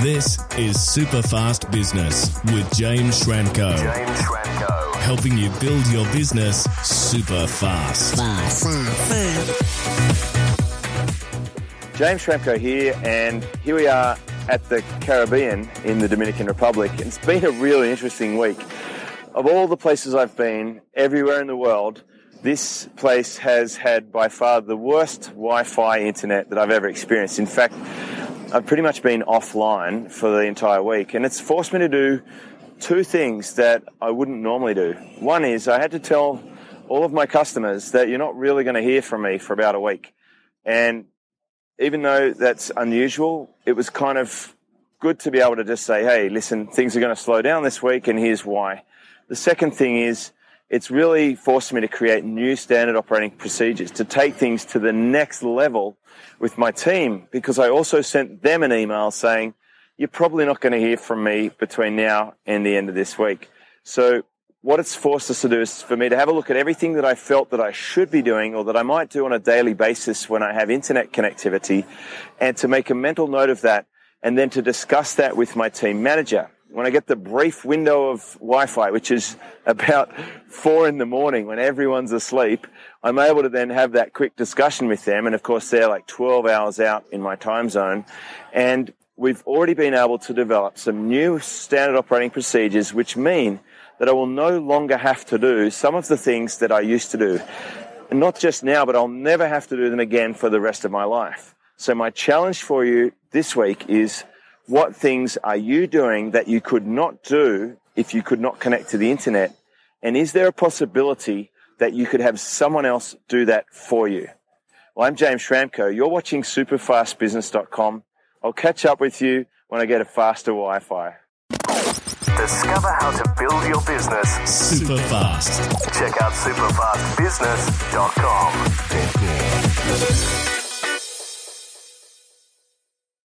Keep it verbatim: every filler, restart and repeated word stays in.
This is Superfast Business with James Schramko. James Schramko. Helping you build your business super fast. Fast. Fast. James Schramko here, and here we are at the Caribbean in the Dominican Republic. It's been a really interesting week. Of all the places I've been, everywhere in the world, this place has had by far the worst Wi-Fi internet that I've ever experienced. In fact, I've pretty much been offline for the entire week, and it's forced me to do two things that I wouldn't normally do. One is I had to tell all of my customers that you're not really going to hear from me for about a week. And even though that's unusual, it was kind of good to be able to just say, hey, listen, things are going to slow down this week, and here's why. The second thing is it's really forced me to create new standard operating procedures to take things to the next level with my team, because I also sent them an email saying, you're probably not going to hear from me between now and the end of this week. So what it's forced us to do is for me to have a look at everything that I felt that I should be doing or that I might do on a daily basis when I have internet connectivity, and to make a mental note of that, and then to discuss that with my team manager. When I get the brief window of Wi-Fi, which is about four in the morning when everyone's asleep, I'm able to then have that quick discussion with them. And of course, they're like twelve hours out in my time zone. And we've already been able to develop some new standard operating procedures, which mean that I will no longer have to do some of the things that I used to do. And not just now, but I'll never have to do them again for the rest of my life. So my challenge for you this week is, what things are you doing that you could not do if you could not connect to the internet? And is there a possibility that you could have someone else do that for you? Well, I'm James Schramko. You're watching superfast business dot com. I'll catch up with you when I get a faster Wi-Fi. Discover how to build your business super fast. Check out superfast business dot com.